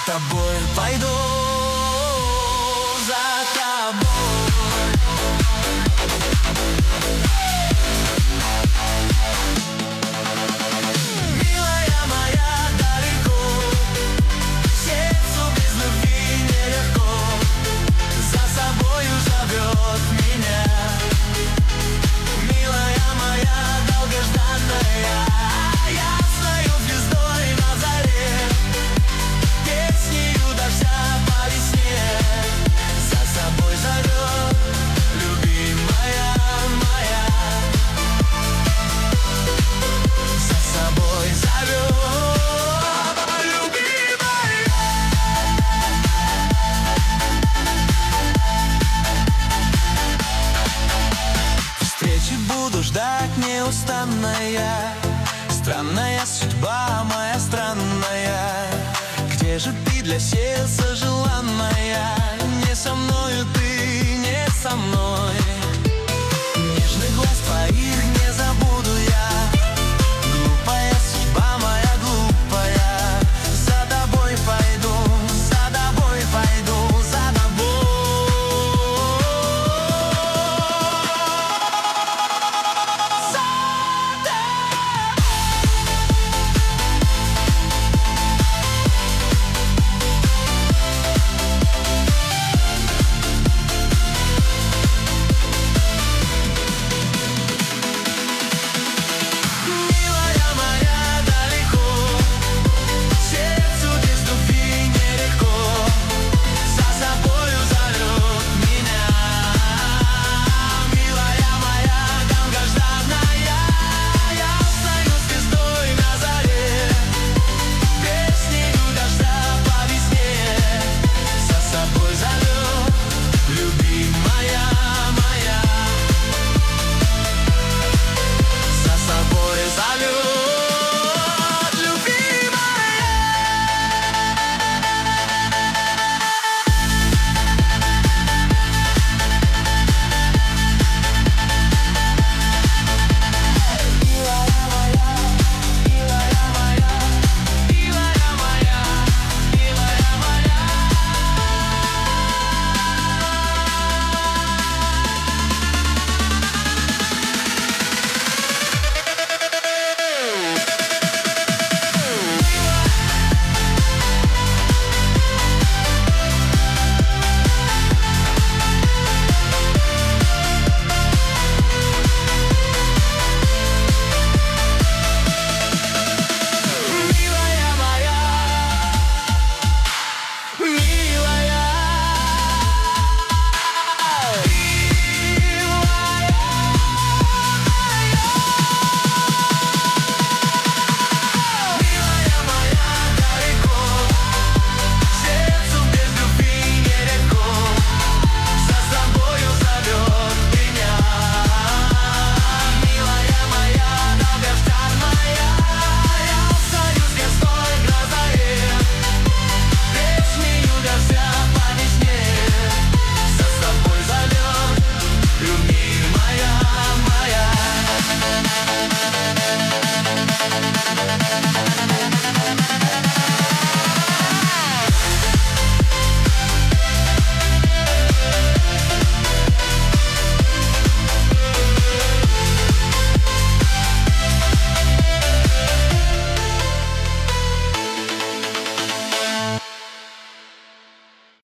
тобой пойду, за тобой. Милая моя, далеко, сердцу без любви нелегко, за собою зовет меня. Милая моя, долгожданная, ясною звездой на заре, песнею дождя по весне, за собой зовет, любимая моя, за собой зовет, любимая. Встречи буду ждать неустанная, странная судьба моя странная. Где же ты для сердца желанная? Не со мною ты, не со мной.